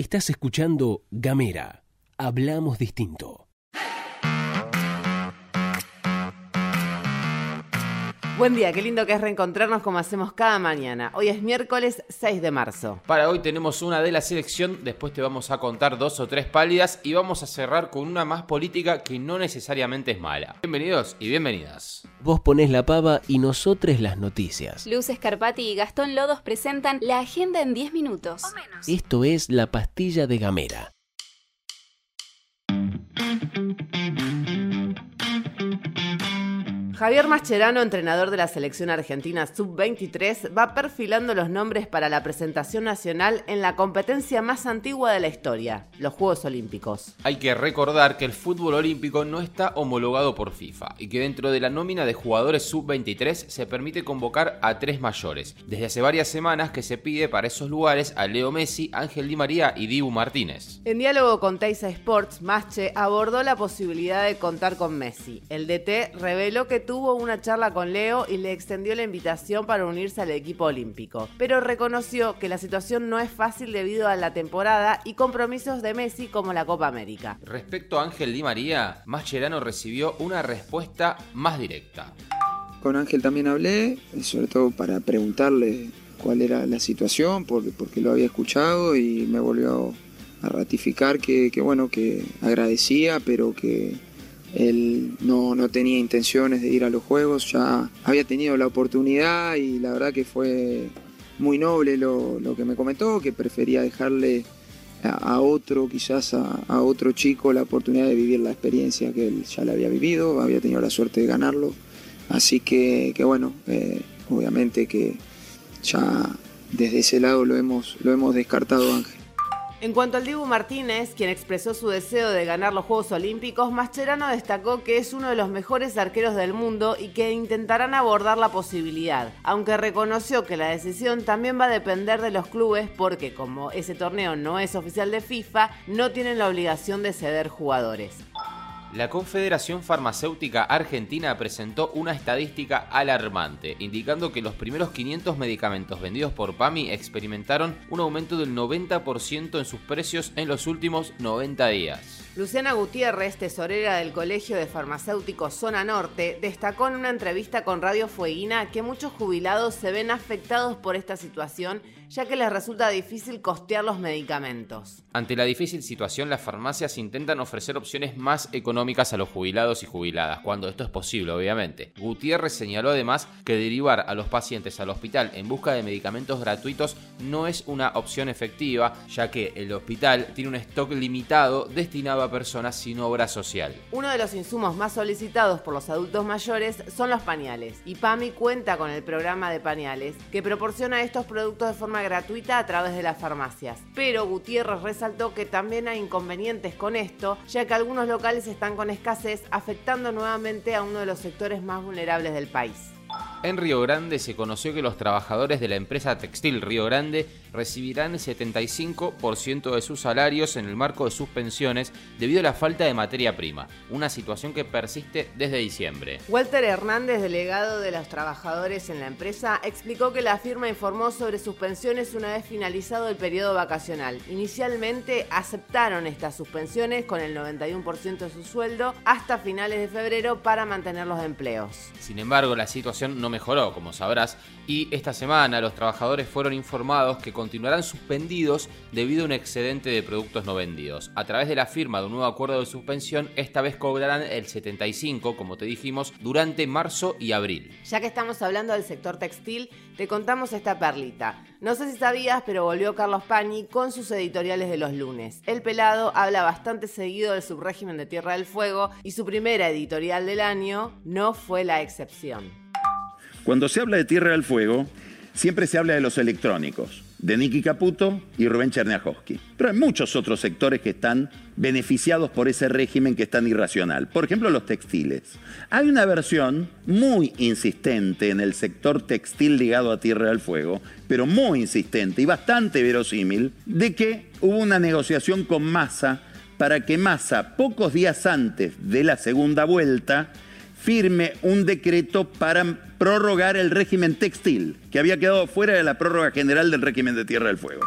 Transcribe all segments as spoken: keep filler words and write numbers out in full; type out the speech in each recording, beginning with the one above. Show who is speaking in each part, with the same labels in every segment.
Speaker 1: Estás escuchando Gamera. Hablamos distinto.
Speaker 2: Buen día, qué lindo que es reencontrarnos como hacemos cada mañana. Hoy es miércoles seis de marzo.
Speaker 3: Para hoy tenemos una de la selección, después te vamos a contar dos o tres pálidas y vamos a cerrar con una más política que no necesariamente es mala. Bienvenidos y bienvenidas.
Speaker 1: Vos ponés la pava y nosotros las noticias.
Speaker 4: Luz Scarpati y Gastón Lodos presentan la agenda en diez minutos. O menos.
Speaker 1: Esto es La Pastilla de Gamera.
Speaker 2: Javier Mascherano, entrenador de la selección argentina sub veintitrés, va perfilando los nombres para la presentación nacional en la competencia más antigua de la historia, los Juegos Olímpicos.
Speaker 3: Hay que recordar que el fútbol olímpico no está homologado por FIFA y que dentro de la nómina de jugadores sub veintitrés se permite convocar a tres mayores. Desde hace varias semanas que se pide para esos lugares a Leo Messi, Ángel Di María y Dibu Martínez.
Speaker 2: En diálogo con Teisa Sports, Masche abordó la posibilidad de contar con Messi. El D T reveló que tuvo una charla con Leo y le extendió la invitación para unirse al equipo olímpico, pero reconoció que la situación no es fácil debido a la temporada y compromisos de Messi como la Copa América.
Speaker 3: Respecto a Ángel Di María, Mascherano recibió una respuesta más directa.
Speaker 5: Con Ángel también hablé, sobre todo para preguntarle cuál era la situación, porque, porque lo había escuchado y me volvió a ratificar que, que bueno, que agradecía, pero que él no, no tenía intenciones de ir a los Juegos, ya había tenido la oportunidad y la verdad que fue muy noble lo, lo que me comentó, que prefería dejarle a, a otro, quizás a, a otro chico la oportunidad de vivir la experiencia que él ya la había vivido, había tenido la suerte de ganarlo, así que, que bueno, eh, obviamente que ya desde ese lado lo hemos, lo hemos descartado, Ángel.
Speaker 2: En cuanto al Dibu Martínez, quien expresó su deseo de ganar los Juegos Olímpicos, Mascherano destacó que es uno de los mejores arqueros del mundo y que intentarán abordar la posibilidad, aunque reconoció que la decisión también va a depender de los clubes porque, como ese torneo no es oficial de FIFA, no tienen la obligación de ceder jugadores.
Speaker 3: La Confederación Farmacéutica Argentina presentó una estadística alarmante, indicando que los primeros quinientos medicamentos vendidos por PAMI experimentaron un aumento del noventa por ciento en sus precios en los últimos noventa días.
Speaker 2: Luciana Gutiérrez, tesorera del Colegio de Farmacéuticos Zona Norte, destacó en una entrevista con Radio Fueguina que muchos jubilados se ven afectados por esta situación, ya que les resulta difícil costear los medicamentos.
Speaker 3: Ante la difícil situación, las farmacias intentan ofrecer opciones más económicas a los jubilados y jubiladas, cuando esto es posible, obviamente. Gutiérrez señaló además que derivar a los pacientes al hospital en busca de medicamentos gratuitos no es una opción efectiva, ya que el hospital tiene un stock limitado destinado a personas sin obra social.
Speaker 2: Uno de los insumos más solicitados por los adultos mayores son los pañales, y PAMI cuenta con el programa de pañales, que proporciona estos productos de forma gratuita a través de las farmacias. Pero Gutiérrez resaltó que también hay inconvenientes con esto, ya que algunos locales están con escasez, afectando nuevamente a uno de los sectores más vulnerables del país.
Speaker 3: En Río Grande se conoció que los trabajadores de la empresa textil Río Grande recibirán el setenta y cinco por ciento de sus salarios en el marco de sus pensiones debido a la falta de materia prima, una situación que persiste desde diciembre.
Speaker 2: Walter Hernández, delegado de los trabajadores en la empresa, explicó que la firma informó sobre sus pensiones una vez finalizado el periodo vacacional. Inicialmente aceptaron estas suspensiones con el noventa y uno por ciento de su sueldo hasta finales de febrero para mantener los empleos.
Speaker 3: Sin embargo, la situación no mejoró, como sabrás, y esta semana los trabajadores fueron informados que continuarán suspendidos debido a un excedente de productos no vendidos. A través de la firma de un nuevo acuerdo de suspensión, esta vez cobrarán el setenta y cinco, como te dijimos, durante marzo y abril.
Speaker 2: Ya que estamos hablando del sector textil, te contamos esta perlita. No sé si sabías, pero volvió Carlos Pañi con sus editoriales de los lunes. El Pelado habla bastante seguido del subrégimen de Tierra del Fuego y su primera editorial del año no fue la excepción.
Speaker 6: Cuando se habla de Tierra del Fuego, siempre se habla de los electrónicos, de Nicky Caputo y Rubén Cherniakhovsky. Pero hay muchos otros sectores que están beneficiados por ese régimen que es tan irracional. Por ejemplo, los textiles. Hay una versión muy insistente en el sector textil ligado a Tierra del Fuego, pero muy insistente y bastante verosímil, de que hubo una negociación con Massa para que Massa, pocos días antes de la segunda vuelta, firme un decreto para prorrogar el régimen textil, que había quedado fuera de la prórroga general del régimen de Tierra del Fuego.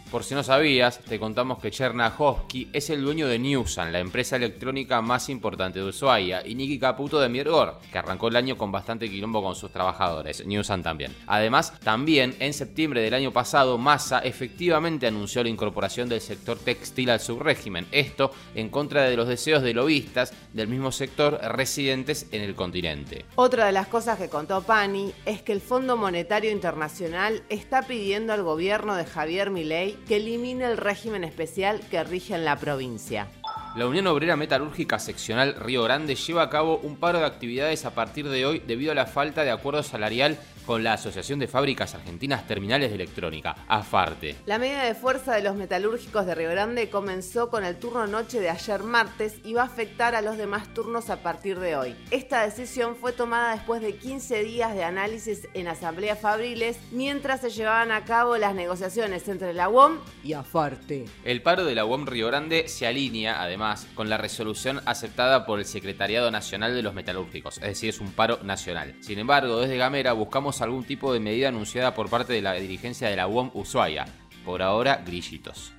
Speaker 3: Por si no sabías, te contamos que Chernyakhovsky es el dueño de Newsan, la empresa electrónica más importante de Ushuaia, y Nicky Caputo de Mirgor, que arrancó el año con bastante quilombo con sus trabajadores, Newsan también. Además, también en septiembre del año pasado, Massa efectivamente anunció la incorporación del sector textil al subrégimen, esto en contra de los deseos de lobistas del mismo sector residentes en el continente.
Speaker 2: Otra de las cosas que contó Pani es que el Fondo Monetario Internacional está pidiendo al gobierno de Javier Milei que elimine el régimen especial que rige en la provincia.
Speaker 3: La Unión Obrera Metalúrgica Seccional Río Grande lleva a cabo un paro de actividades a partir de hoy debido a la falta de acuerdo salarial con la Asociación de Fábricas Argentinas Terminales de Electrónica, AFARTE.
Speaker 2: La medida de fuerza de los metalúrgicos de Río Grande comenzó con el turno noche de ayer martes y va a afectar a los demás turnos a partir de hoy. Esta decisión fue tomada después de quince días de análisis en asambleas fabriles mientras se llevaban a cabo las negociaciones entre la U O M y AFARTE.
Speaker 3: El paro de la U O M Río Grande se alinea, además, con la resolución aceptada por el Secretariado Nacional de los Metalúrgicos, es decir, es un paro nacional. Sin embargo, desde Gamera buscamos algún tipo de medida anunciada por parte de la dirigencia de la U O M Ushuaia. Por ahora, grillitos.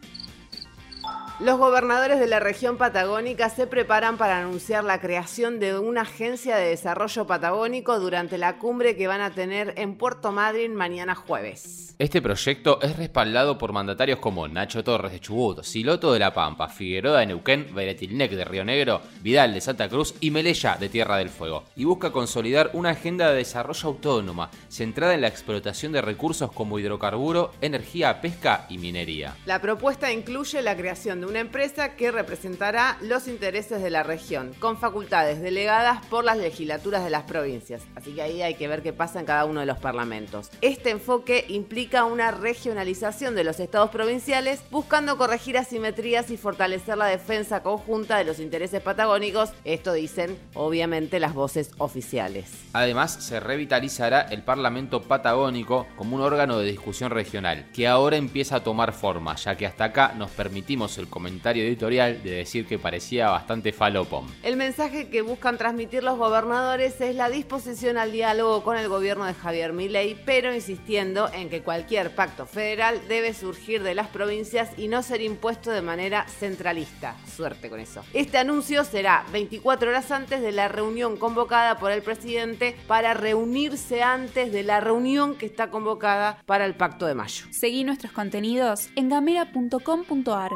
Speaker 2: Los gobernadores de la región patagónica se preparan para anunciar la creación de una agencia de desarrollo patagónico durante la cumbre que van a tener en Puerto Madryn mañana jueves.
Speaker 3: Este proyecto es respaldado por mandatarios como Nacho Torres de Chubut, Siloto de La Pampa, Figueroa de Neuquén, Beretilnec de Río Negro, Vidal de Santa Cruz y Melella de Tierra del Fuego, y busca consolidar una agenda de desarrollo autónoma centrada en la explotación de recursos como hidrocarburo, energía, pesca y minería.
Speaker 2: La propuesta incluye la creación de una empresa que representará los intereses de la región, con facultades delegadas por las legislaturas de las provincias. Así que ahí hay que ver qué pasa en cada uno de los parlamentos. Este enfoque implica una regionalización de los estados provinciales, buscando corregir asimetrías y fortalecer la defensa conjunta de los intereses patagónicos. Esto dicen, obviamente, las voces oficiales.
Speaker 3: Además, se revitalizará el Parlamento Patagónico como un órgano de discusión regional, que ahora empieza a tomar forma, ya que hasta acá nos permitimos el comentario editorial de decir que parecía bastante falopón.
Speaker 2: El mensaje que buscan transmitir los gobernadores es la disposición al diálogo con el gobierno de Javier Milei, pero insistiendo en que cualquier pacto federal debe surgir de las provincias y no ser impuesto de manera centralista. Suerte con eso. Este anuncio será veinticuatro horas antes de la reunión convocada por el presidente para reunirse antes de la reunión que está convocada para el Pacto de Mayo.
Speaker 4: Seguí nuestros contenidos en gamera punto com punto ar.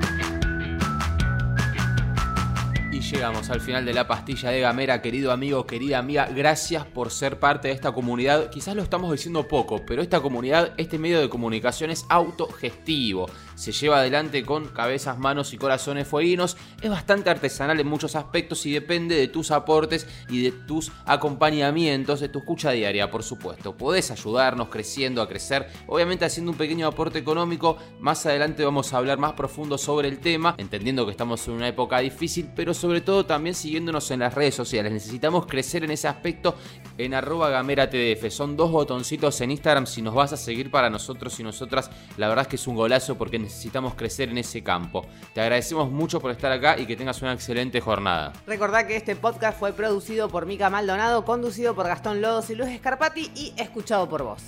Speaker 3: Y llegamos al final de la pastilla de Gamera, querido amigo, querida amiga, gracias por ser parte de esta comunidad. Quizás lo estamos diciendo poco, pero esta comunidad, este medio de comunicación es autogestivo. Se lleva adelante con cabezas, manos y corazones fueguinos. Es bastante artesanal en muchos aspectos y depende de tus aportes y de tus acompañamientos, de tu escucha diaria, por supuesto. Podés ayudarnos creciendo, a crecer, obviamente haciendo un pequeño aporte económico. Más adelante vamos a hablar más profundo sobre el tema, entendiendo que estamos en una época difícil, pero sobre todo también siguiéndonos en las redes sociales. Necesitamos crecer en ese aspecto en arroba gamera T D F. Son dos botoncitos en Instagram. Si nos vas a seguir, para nosotros y nosotras, la verdad es que es un golazo porque necesitamos crecer en ese campo. Te agradecemos mucho por estar acá y que tengas una excelente jornada.
Speaker 2: Recordá que este podcast fue producido por Mica Maldonado, conducido por Gastón Lodos y Luis Scarpati y escuchado por vos.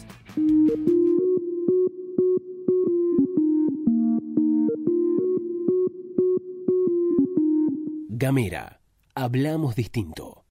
Speaker 1: Gamera, hablamos distinto.